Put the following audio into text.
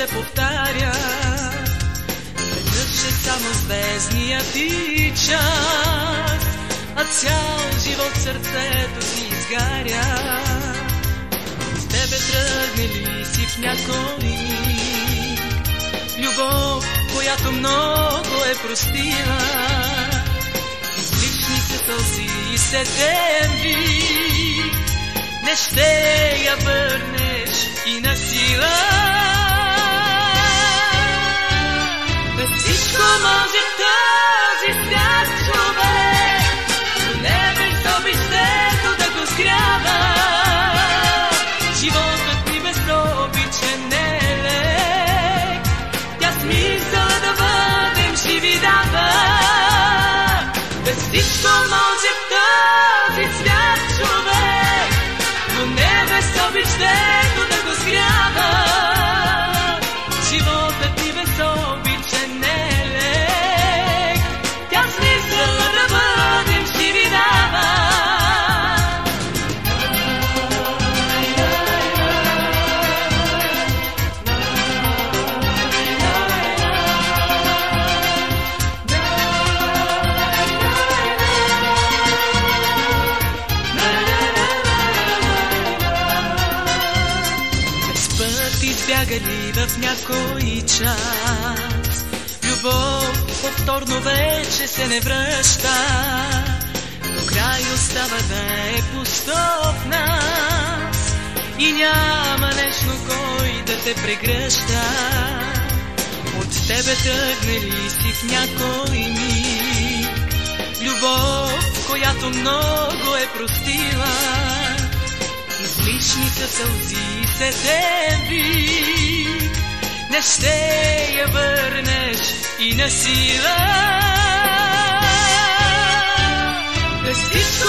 се повтаря. Веднъж е само звездния ти час, а цял живот сърцето си изгаря. От тебе тръгне ли си в някой миг любов, която много е простила? Излишни се сълзи и сетен вик, не ще я върнеш и на сила. Без всичко може този свят човек, но не без обичтето да го сгрява. Животът ни без обича не е лек, тя смисъл да бъдем живи дава. Без всичко може този свят човек, но не без обичтето да го сгрява. Животът ни без обича не е лек, тя смисъл да бъдем живи дава. Избягали в някой час, любов повторно вече се не връща. До край остава да е пусто в нас и няма нещо кой да те прегръща. От тебе тръгне ли си в някой миг любов, която много е простила? Излишни са сълзи, сетен вик, не ще я върнеш и на сила. Без всичко